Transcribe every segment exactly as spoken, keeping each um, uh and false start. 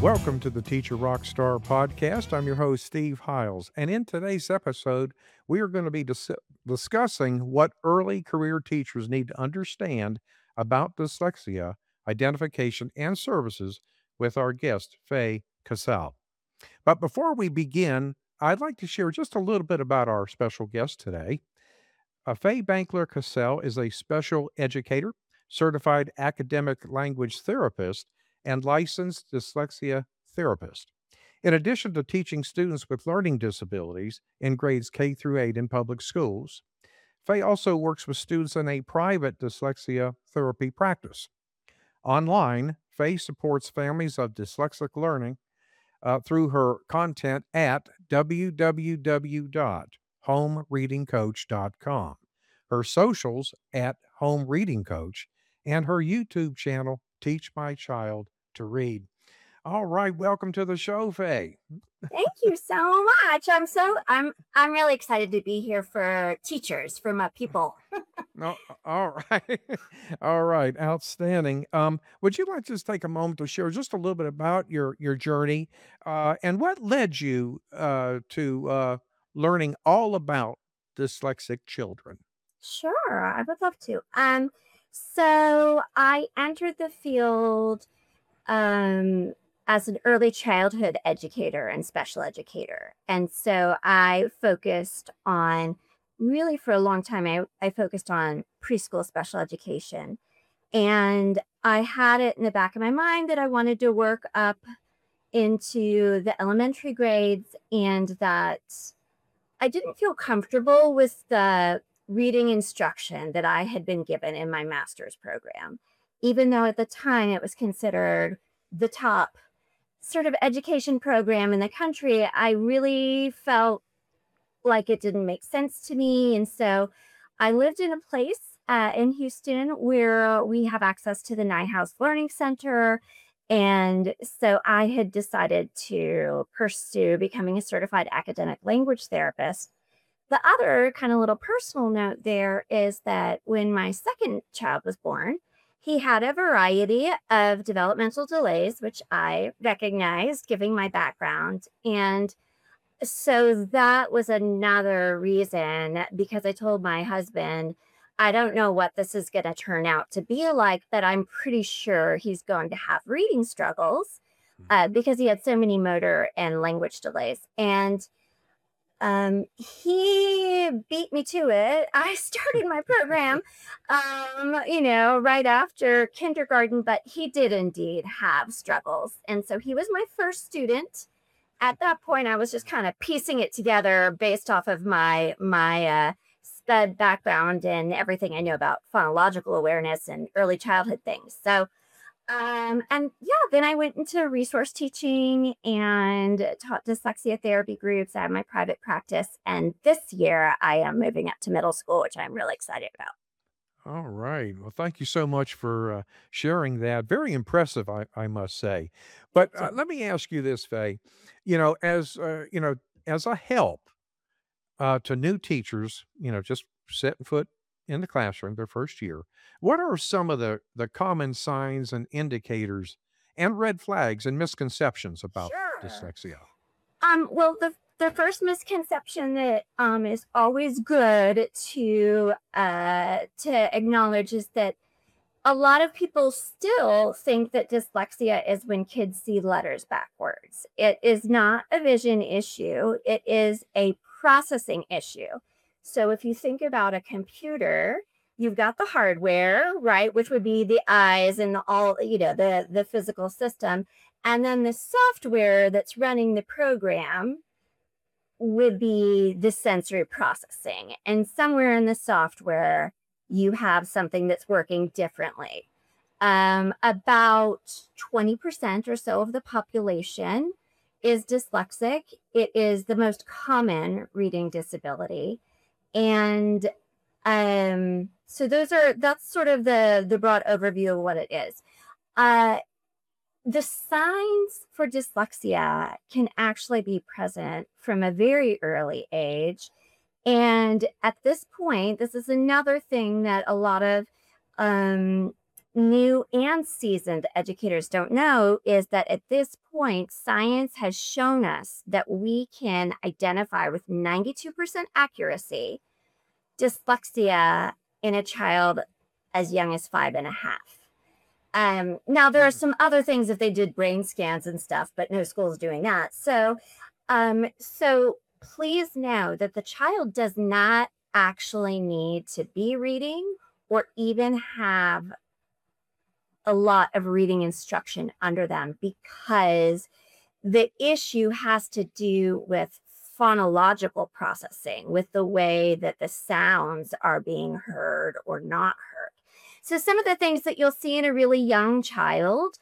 Welcome to the Teacher Rockstar podcast. I'm your host, Steve Hiles. And in today's episode, we are going to be dis- discussing what early career teachers need to understand about dyslexia, identification, and services with our guest, Faye Casal. But before we begin, I'd like to share just a little bit about our special guest today. Uh, Faye Bankler Cassell is a special educator, certified academic language therapist, and licensed dyslexia therapist. In addition to teaching students with learning disabilities in grades K through eight in public schools, Faye also works with students in a private dyslexia therapy practice. Online, Faye supports families of dyslexic learning uh, through her content at w w w dot home reading coach dot com, her socials at Home Reading Coach, and her YouTube channel, Teach My Child to Read. All right, welcome to the show, Faye. Thank you so much. I'm so I'm I'm really excited to be here for teachers, for my people. No, all right. All right, outstanding. Um, would you like to just take a moment to share just a little bit about your your journey, uh, and what led you uh, to uh, learning all about dyslexic children? Sure, I would love to. Um, so I entered the field um as an early childhood educator and special educator. And so I focused on really for a long time I, I focused on preschool special education. And I had it in the back of my mind that I wanted to work up into the elementary grades and that I didn't feel comfortable with the reading instruction that I had been given in my master's program, even though at the time it was considered the top sort of education program in the country. I really felt like it didn't make sense to me. And so I lived in a place uh, in Houston where we have access to the Nyhouse Learning Center. And so I had decided to pursue becoming a certified academic language therapist. The other kind of little personal note there is that when my second child was born, he had a variety of developmental delays, which I recognized given my background. And so that was another reason because I told my husband, I don't know what this is going to turn out to be like, but I'm pretty sure he's going to have reading struggles uh, because he had so many motor and language delays. And um, he beat me to it. I started my program, um, you know, right after kindergarten, but he did indeed have struggles. And so he was my first student. At that point, I was just kind of piecing it together based off of my my uh, sped background and everything I know about phonological awareness and early childhood things. So um, and yeah, then I went into resource teaching and taught dyslexia therapy groups. I have my private practice. And this year I am moving up to middle school, which I'm really excited about. All right. Well, thank you so much for uh, sharing that. Very impressive, I, I must say. But Thank uh, you. let me ask you this, Faye. You know, as uh, you know, as a help uh, to new teachers, you know, just setting foot in the classroom their first year, what are some of the the common signs and indicators and red flags and misconceptions about Sure. dyslexia? Um, well, the the first misconception that um is always good to uh to acknowledge is that a lot of people still think that dyslexia is when kids see letters backwards. It is not a vision issue, it is a processing issue. So if you think about a computer, you've got the hardware, right, which would be the eyes and the all, you know, the the physical system, and then the software that's running the program would be the sensory processing. And somewhere in the software, you have something that's working differently. Um, about twenty percent or so of the population is dyslexic. It is the most common reading disability. And um, so those are that's sort of the the broad overview of what it is. Uh, the signs for dyslexia can actually be present from a very early age. And at this point, this is another thing that a lot of um, new and seasoned educators don't know is that at this point, science has shown us that we can identify with ninety-two percent accuracy dyslexia in a child as young as five and a half. Um, now, there are Mm. some other things if they did brain scans and stuff, but no school is doing that. So, um, so please know that the child does not actually need to be reading or even have a lot of reading instruction under them, because the issue has to do with phonological processing, with the way that the sounds are being heard or not heard. So some of the things that you'll see in a really young child,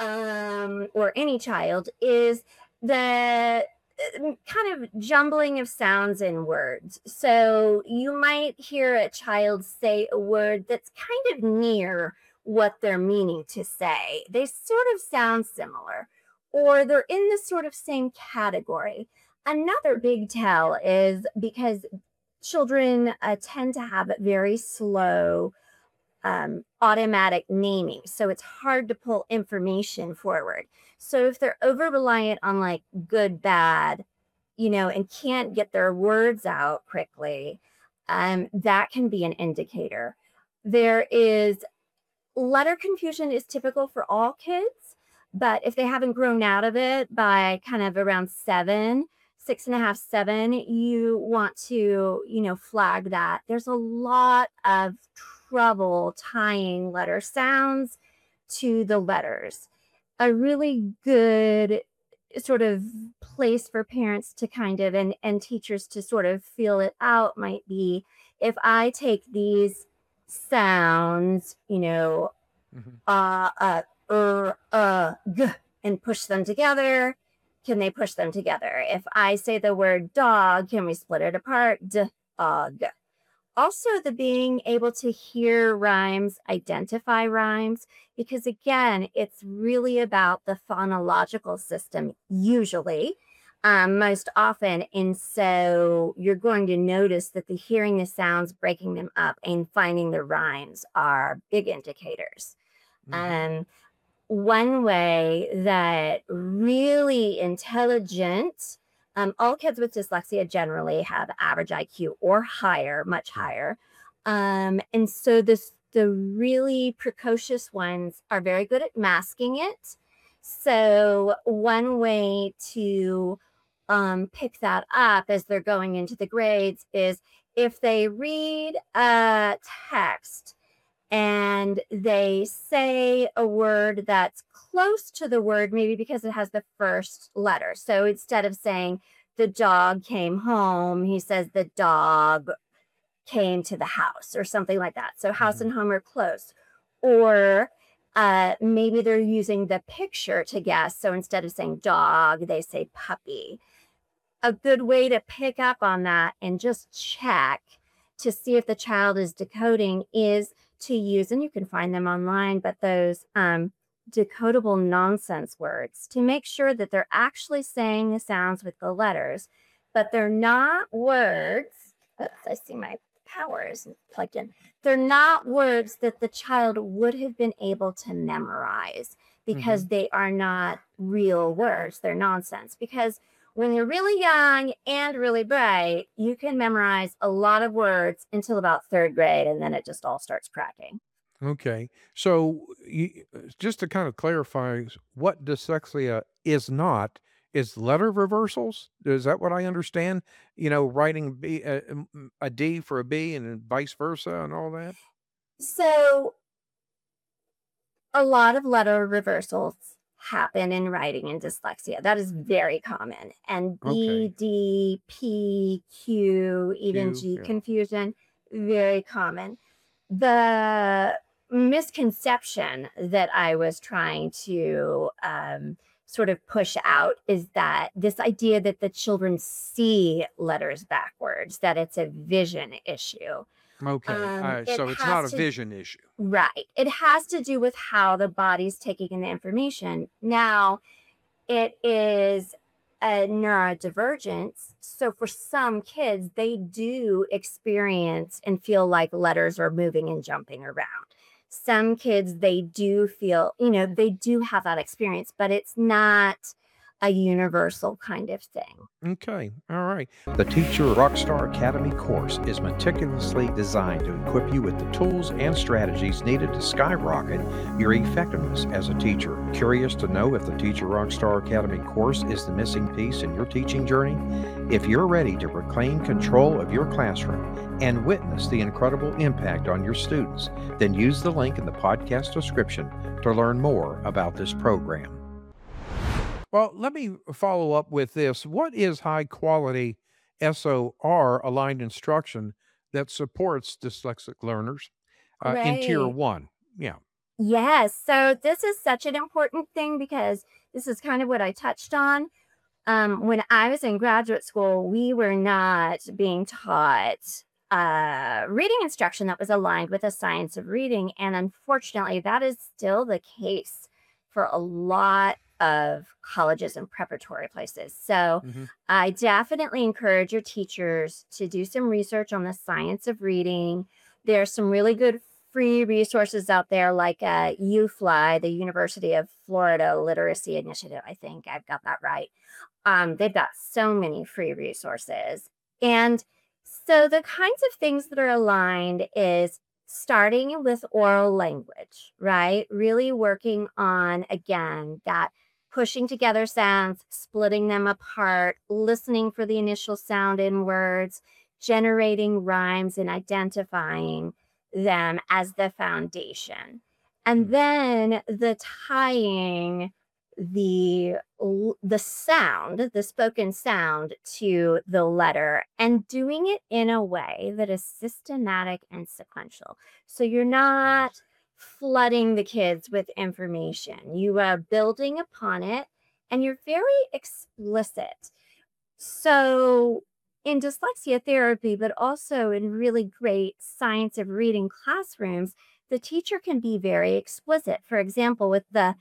um, or any child, is the uh, kind of jumbling of sounds in words. So you might hear a child say a word that's kind of near what they're meaning to say. They sort of sound similar, or they're in the sort of same category. Another big tell is because children uh, tend to have very slow um, automatic naming. So it's hard to pull information forward. So if they're over reliant on like good, bad, you know, and can't get their words out quickly, um, that can be an indicator. There is letter confusion is typical for all kids, but if they haven't grown out of it by kind of around seven, six and a half, seven, you want to, you know, flag that. There's a lot of trouble tying letter sounds to the letters. A really good sort of place for parents to kind of and, and teachers to sort of feel it out might be if I take these sounds, you know, Mhm. uh, uh, er, uh, g, and push them together. Can they push them together? If I say the word dog, can we split it apart? Dog. Also, the being able to hear rhymes, identify rhymes, because again, it's really about the phonological system, usually, um, most often. And so you're going to notice that the hearing the sounds, breaking them up, and finding the rhymes are big indicators. Mhm. Um, one way that really intelligent, um, all kids with dyslexia generally have average I Q or higher, much Yeah. higher. Um, and so this the really precocious ones are very good at masking it. So one way to um, pick that up as they're going into the grades is if they read a text and they say a word that's close to the word, maybe because it has the first letter. So instead of saying the dog came home, he says the dog came to the house or something like that. So house Mhm. and home are close. Or uh, maybe they're using the picture to guess. So instead of saying dog, they say puppy. A good way to pick up on that and just check to see if the child is decoding is to use, and you can find them online, but those um, decodable nonsense words to make sure that they're actually saying the sounds with the letters, but they're not words. Oops, I see my power isn't plugged in. They're not words that the child would have been able to memorize because Mhm. they are not real words. They're nonsense. Because when you're really young and really bright, you can memorize a lot of words until about third grade, and then it just all starts cracking. Okay. So, you, just to kind of clarify, s- what dyslexia is not is letter reversals. Is that what I understand? You know, writing B, uh, m- m- a D for a B and then vice versa and all that? So, a lot of letter reversals happen in writing in dyslexia. That is very common. And Okay. B, D, P, Q, even Q. G Yeah. confusion, very common. The misconception that I was trying to um, sort of push out is that this idea that the children see letters backwards, that it's a vision issue. Okay. Um, Uh, it so it's has not a to vision issue. Right. It has to do with how the body's taking in the information. Now, it is a neurodivergence. So, for some kids, they do experience and feel like letters are moving and jumping around. Some kids, they do feel, you know, they do have that experience, but it's not a universal kind of thing. Okay, all right. The Teacher Rockstar Academy course is meticulously designed to equip you with the tools and strategies needed to skyrocket your effectiveness as a teacher. Curious to know if the Teacher Rockstar Academy course is the missing piece in your teaching journey? If you're ready to reclaim control of your classroom and witness the incredible impact on your students, then use the link in the podcast description to learn more about this program. Well, let me follow up with this. What is high quality S O R aligned instruction that supports dyslexic learners uh, in tier Right. one? Yeah. Yes. So this is such an important thing because this is kind of what I touched on. Um, when I was in graduate school, we were not being taught uh, reading instruction that was aligned with the science of reading. And unfortunately, that is still the case for a lot of colleges and preparatory places. So Hmm. I definitely encourage your teachers to do some research on the science of reading. There's some really good free resources out there like uh, U F L I, the University of Florida Literacy Initiative. I think I've got that right. Um, they've got so many free resources. And so the kinds of things that are aligned is starting with oral language, right? Really working on, again, that pushing together sounds, splitting them apart, listening for the initial sound in words, generating rhymes and identifying them as the foundation. And then the tying the l- the sound, the spoken sound to the letter and doing it in a way that is systematic and sequential. So you're not Yes. flooding the kids with information. You are building upon it and you're very explicit. So in dyslexia therapy, but also in really great science of reading classrooms, the teacher can be very explicit. For example, with the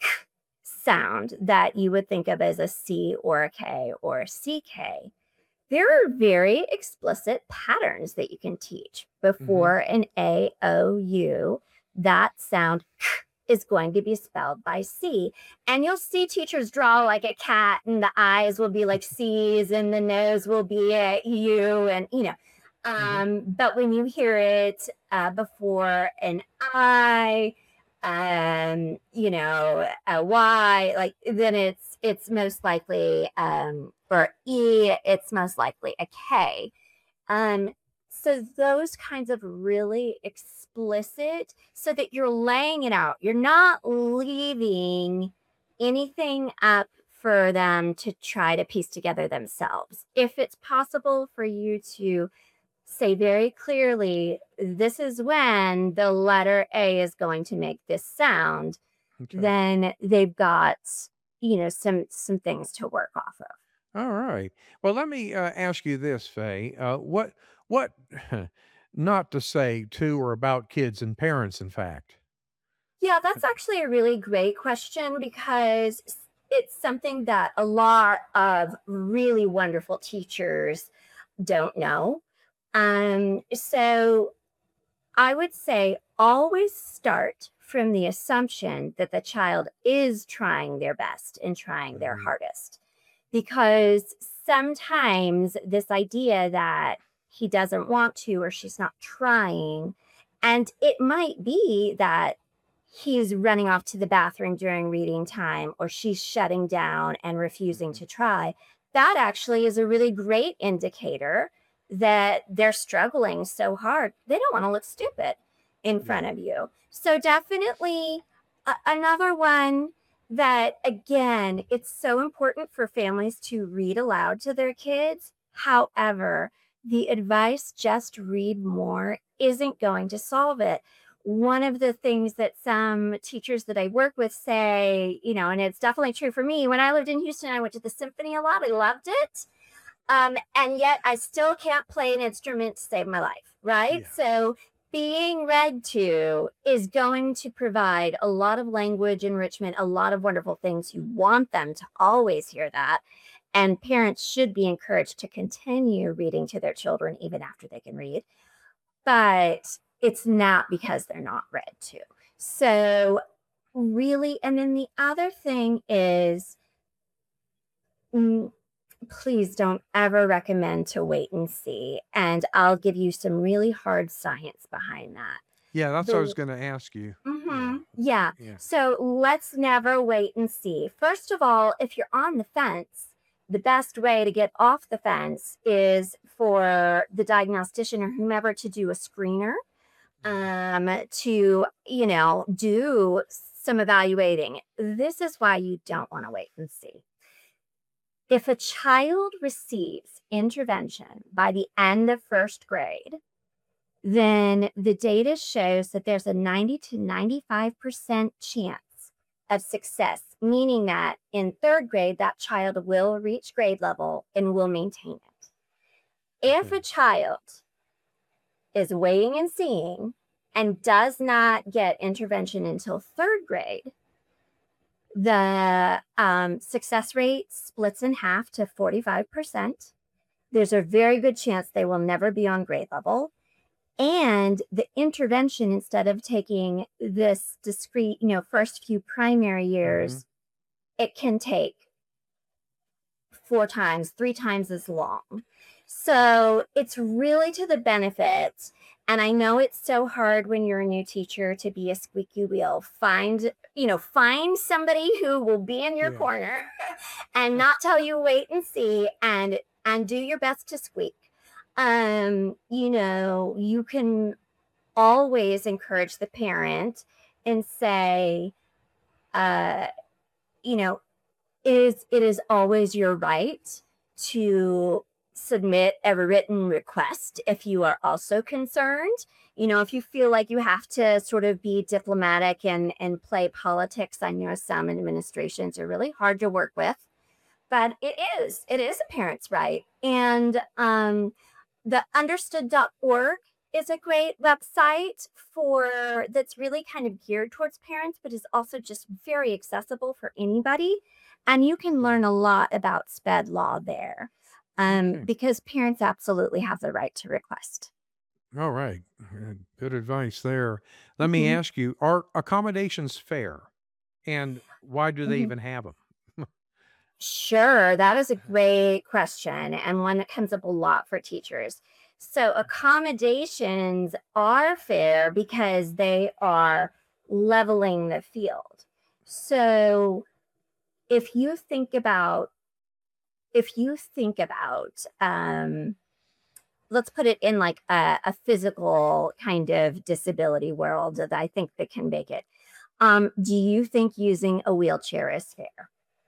sound that you would think of as a C or a K or a C K. There are very explicit patterns that you can teach. Hmm. Before an A O U, that sound is going to be spelled by C. And you'll see teachers draw like a cat, and the eyes will be like C's, and the nose will be a U, and you know. Hmm. Um, but when you hear it uh, before an I, um, you know, a Y, like then it's it's most likely um, or E, it's most likely a K. Um, so those kinds of really explicit, so that you're laying it out. You're not leaving anything up for them to try to piece together themselves. If it's possible for you to say very clearly, this is when the letter A is going to make this sound, Okay. then they've got, you know, some some things to work off of. All right. Well, let me uh, ask you this, Faye. Uh, what, what, not to say to or about kids and parents, in fact. Yeah, that's actually a really great question because it's something that a lot of really wonderful teachers don't know. Um, so I would say always start from the assumption that the child is trying their best and trying their Hmm. hardest. Because sometimes this idea that he doesn't want to or she's not trying, and it might be that he's running off to the bathroom during reading time or she's shutting down and refusing Hmm. to try. That actually is a really great indicator that they're struggling so hard. They don't want to look stupid in Yeah. front of you. So, definitely a- another one that, again, it's so important for families to read aloud to their kids. However, the advice, just read more, isn't going to solve it. One of the things that some teachers that I work with say, you know, and it's definitely true for me, when I lived in Houston, I went to the symphony a lot. I loved it. Um, and yet I still can't play an instrument to save my life, right? Yeah. So being read to is going to provide a lot of language enrichment, a lot of wonderful things. You want them to always hear that. And parents should be encouraged to continue reading to their children even after they can read. But it's not because they're not read to. So really, and then the other thing is, mm, please don't ever recommend to wait and see. And I'll give you some really hard science behind that. Yeah, that's what I was The going to ask you. Yeah. hmm Yeah. Yeah. So let's never wait and see. First of all, if you're on the fence, the best way to get off the fence is for the diagnostician or whomever to do a screener, um, to, you know, do some evaluating. This is why you don't want to wait and see. If a child receives intervention by the end of first grade, then the data shows that there's a ninety to ninety-five percent chance of success, meaning that in third grade, that child will reach grade level and will maintain it. If Okay. a child is waiting and seeing and does not get intervention until third grade, the um, success rate splits in half to forty-five percent. There's a very good chance they will never be on grade level. And the intervention, instead of taking this discrete, you know, first few primary years, Mm-hmm. it can take four times, three times as long. So it's really to the benefit. And I know it's so hard when you're a new teacher to be a squeaky wheel. Find, you know, find somebody who will be in your Yeah. corner and not tell you wait and see, and and do your best to squeak. Um, you know, you can always encourage the parent and say, uh, you know, is it is always your right to submit a written request if you are also concerned. You know, if you feel like you have to sort of be diplomatic and, and play politics, I know some administrations are really hard to work with, but it is, it is a parent's right. And um, the understood dot org is a great website for that's really kind of geared towards parents, but is also just very accessible for anybody. And you can learn a lot about SPED law there, um, Okay. because parents absolutely have the right to request. All right. Uh, Good advice there. Let me Mhm, ask you, are accommodations fair? And why do they mhm. even have them? Sure, that is a great question, and one that comes up a lot for teachers. So, accommodations are fair because they are leveling the field. So, if you think about if you think about um, let's put it in like a, a physical kind of disability world that I think that can make it. Um, do you think using a wheelchair is fair?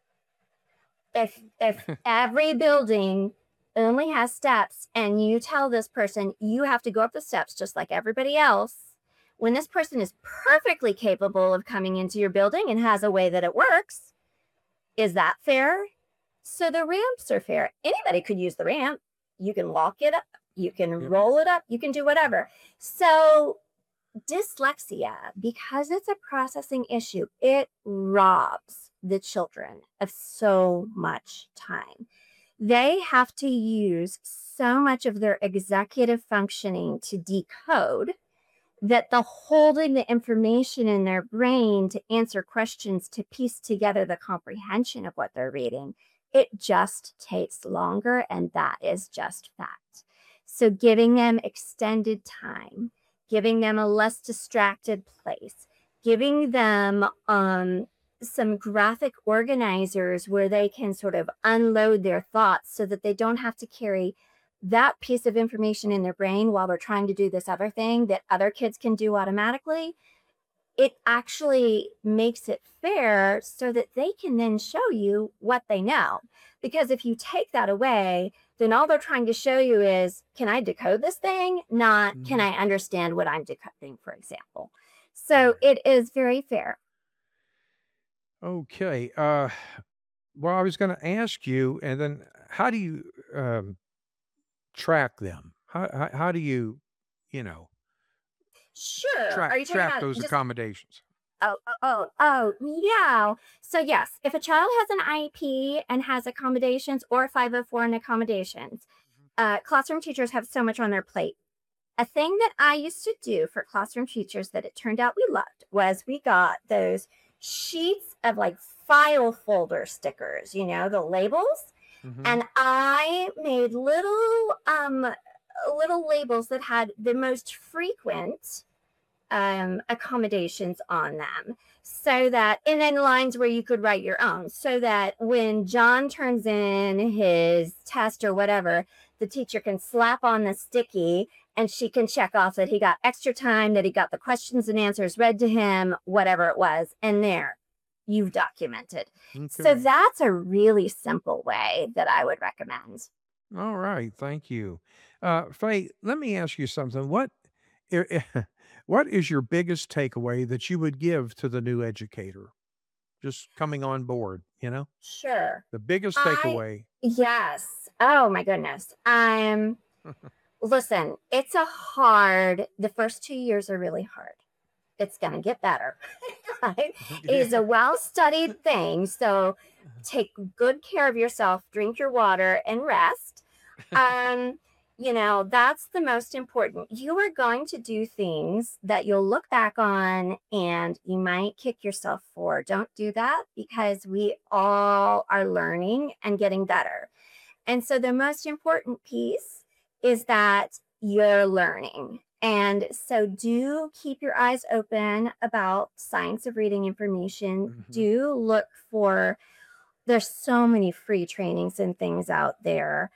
If if every building only has steps and you tell this person you have to go up the steps just like everybody else, when this person is perfectly capable of coming into your building and has a way that it works, is that fair? So the ramps are fair. Anybody could use the ramp. You can walk it up, you can Yep. roll it up, you can do whatever. So dyslexia, because it's a processing issue, it robs the children of so much time. They have to use so much of their executive functioning to decode that the holding the information in their brain to answer questions, to piece together the comprehension of what they're reading, it just takes longer, and that is just fact. So giving them extended time, giving them a less distracted place, giving them um, some graphic organizers where they can sort of unload their thoughts so that they don't have to carry that piece of information in their brain while they're trying to do this other thing that other kids can do automatically. It actually makes it fair so that they can then show you what they know. Because if you take that away, then all they're trying to show you is, can I decode this thing? Not, can Mhm. I understand what I'm decoding, for example. So Right. it is very fair. Okay. Uh, well, I was going to ask you, and then how do you um, track them? How, how how do you, you know, Sure. track Are you talking track about those just accommodations? Oh, oh, oh, oh, yeah. So yes, if a child has an I E P and has accommodations or five oh four and accommodations, uh, classroom teachers have so much on their plate. a thing that I used to do for classroom teachers that it turned out we loved was we got those sheets of like file folder stickers, you know, the labels. Mhm. And I made little um little labels that had the most frequent um, accommodations on them so that, and then lines where you could write your own, so that when John turns in his test or whatever, the teacher can slap on the sticky and she can check off that he got extra time, that he got the questions and answers read to him, whatever it was. And there, you've documented. So Okay. that's a really simple way that I would recommend. All right. Thank you. Uh, Faye, let me ask you something. What i- what is your biggest takeaway that you would give to the new educator just coming on board, you know? Sure. The biggest I, takeaway. yes. Oh my goodness. Um, Listen, it's a hard, the first two years are really hard. It's going to get better. Right? It Yeah. is a well studied thing. So take good care of yourself, drink your water, and rest. Um, you know, that's the most important. You are going to do things that you'll look back on and you might kick yourself for. Don't do that because we all are learning and getting better. And so the most important piece is that you're learning. And so do keep your eyes open about science of reading information. Mhm. Do look for, there's so many free trainings and things out there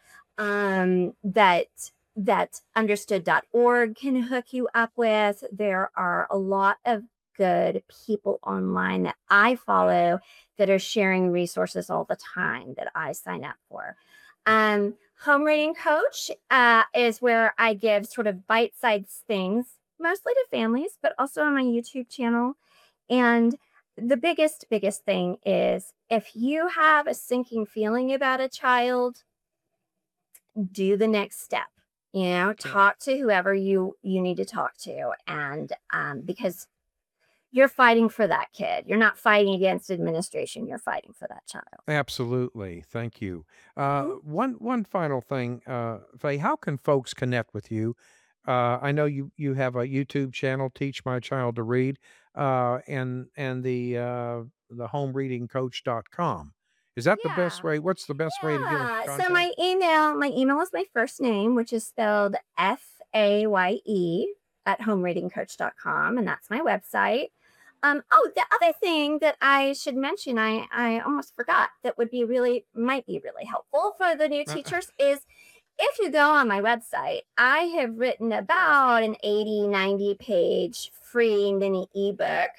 um, that that understood dot org can hook you up with. There are a lot of good people online that I follow that are sharing resources all the time that I sign up for. Um, Home Reading Coach uh, is where I give sort of bite-sized things, mostly to families, but also on my YouTube channel. And the biggest, biggest thing is if you have a sinking feeling about a child, do the next step. You know, Okay. talk to whoever you you need to talk to, and um, because you're fighting for that kid, you're not fighting against administration. You're fighting for that child. Absolutely. Thank you. Uh, Mhm. one one final thing, uh, Faye, how can folks connect with you? Uh, I know you you have a YouTube channel, Teach My Child to Read, uh, and and the uh, the home reading coach dot com. Is that the best Yeah. way? What's the best way to get in Yeah. So contact? my email, my email is my first name, which is spelled F A Y E at home reading coach dot com, and that's my website. Um, oh, the other thing that I should mention, I, I almost forgot that would be really, might be really helpful for the new Uh, teachers is if you go on my website, I have written about an eighty, ninety page free mini ebook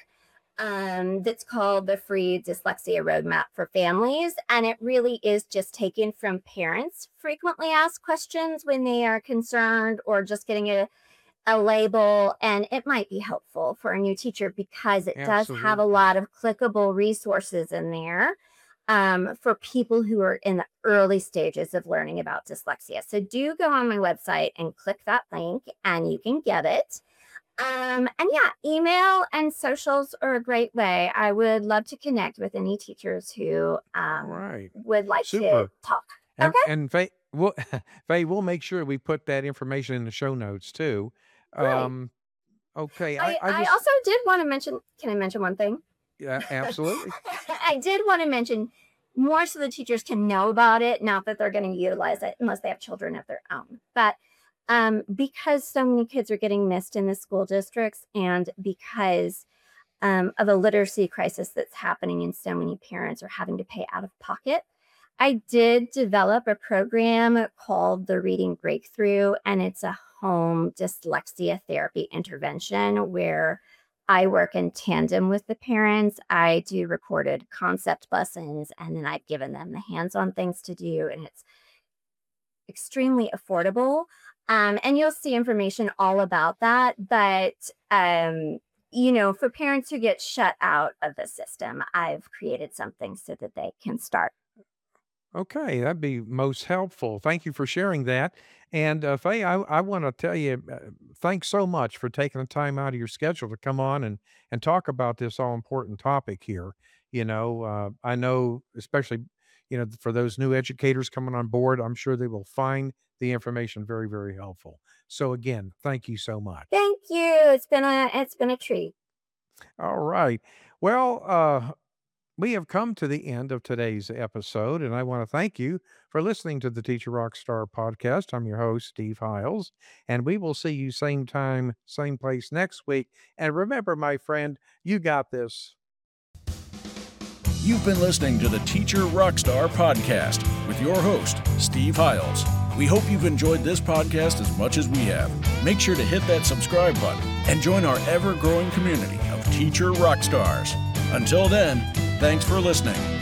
um, that's called the Free Dyslexia Roadmap for Families. And it really is just taken from parents' frequently asked questions when they are concerned or just getting a, a label. And it might be helpful for a new teacher because it does have a Absolutely. lot of clickable resources in there um, for people who are in the early stages of learning about dyslexia. So do go on my website and click that link and you can get it. Um, and yeah, email and socials are a great way. I would love to connect with any teachers who All um, right. would like to Super. talk. And Okay, and Faye, we'll Faye, we'll make sure we put that information in the show notes too. great. Um, okay, I I, I I just also did want to mention, can I mention one thing? yeah, absolutely. I did want to mention more so the teachers can know about it, not that they're going to utilize it unless they have children of their own. But um, because so many kids are getting missed in the school districts and because um, of a literacy crisis that's happening and so many parents are having to pay out of pocket, I did develop a program called the Reading Breakthrough, and it's a home dyslexia therapy intervention where I work in tandem with the parents. I do recorded concept lessons, and then I've given them the hands on things to do, and it's extremely affordable. Um, and you'll see information all about that. But, um, you know, for parents who get shut out of the system, I've created something so that they can start. Okay, that'd be most helpful. Thank you for sharing that. And uh, Faye, I, I want to tell you, uh, thanks so much for taking the time out of your schedule to come on and and talk about this all important topic here. You know, uh, I know, especially, you know, for those new educators coming on board, I'm sure they will find the information very, very helpful. So again, thank you so much. Thank you. It's been a it's been a treat. All right. Well, uh, we have come to the end of today's episode, and I want to thank you for listening to the Teacher Rockstar podcast. I'm your host, Steve Hiles, and we will see you same time, same place next week. And remember, my friend, you got this. You've been listening to the Teacher Rockstar podcast with your host, Steve Hiles. We hope you've enjoyed this podcast as much as we have. Make sure to hit that subscribe button and join our ever-growing community of Teacher Rockstars. Until then, thanks for listening.